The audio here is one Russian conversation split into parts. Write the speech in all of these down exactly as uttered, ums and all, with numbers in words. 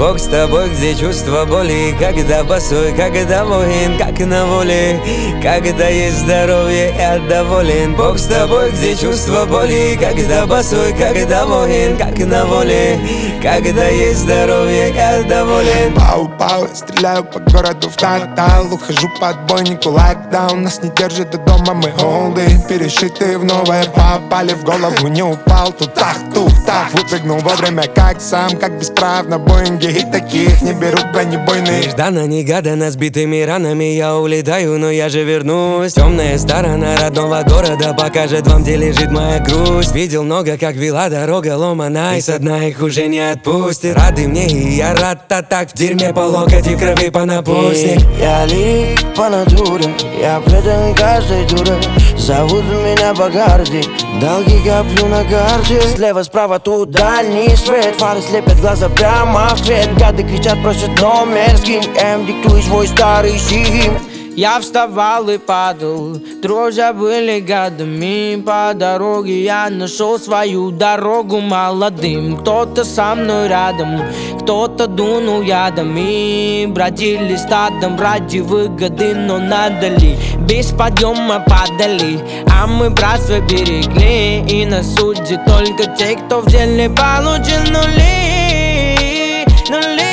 Бог с тобой, где чувство боли, когда босой, когда воин, как на воле, когда есть здоровье, я доволен. Бог с тобой, где чувство боли, когда босой, когда воин, как на воле, когда есть здоровье, я доволен. Пау-пау, я стреляю по городу в тотал, ухожу по отбойнику, лайкдаун, нас не держит до дома, мы олды, перешитые в новое, попали в голову, не упал, тут тах-тух-тах, выпрыгнул вовремя, как сам, как бесправно, Боинги и таких не берут бронебойные. Нежданно-негаданно, сбитыми ранами я улетаю, но я же вернусь. Темная сторона родного города покажет вам, где лежит моя грусть. Видел много, как вела дорога ломаная, и со дна их уже не отпустит. Рады мне, и я рад-то так, в дерьме по локоть и в крови по напустник. Я лик по натуре, я предан каждой дуре. Зовут меня Багарди, долги коплю на карте. Слева, справа, тут дальний свет, фары слепят глаза прямо в свет. Гады кричат, просят номер, скинь М, диктуй свой старый сим. Я вставал и падал, друзья были годами. По дороге я нашел свою дорогу молодым. Кто-то со мной рядом, кто-то дунул ядами. Бродили стадом ради выгоды, но надали. Без подъема падали, а мы братство берегли. И на суде только те, кто в деле получил нули, нули.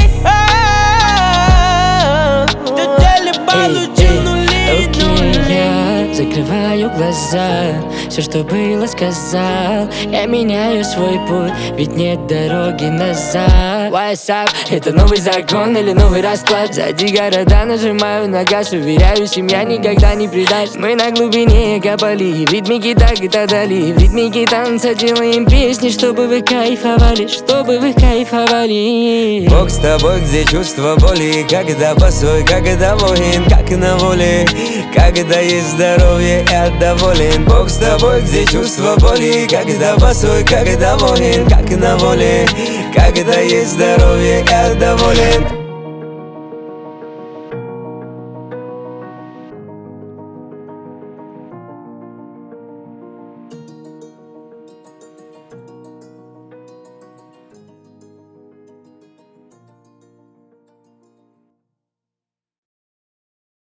Закрываю глаза, все, что было, сказал. Я меняю свой путь, ведь нет дороги назад. What's up? Это новый закон или новый расклад? Сзади города нажимаю на газ, уверяю, семья никогда не предаст. Мы на глубине копали, в ритмике так и так далее. В ритмике танца делаем песни, чтобы вы кайфовали, чтобы вы кайфовали. Бог с тобой, где чувство боли, когда босой, когда воин, как на воле, когда есть здоровье, я доволен. Бог с тобой, где чувство боли, когда босой, когда воин, как на воле, когда есть здоровье, я доволен.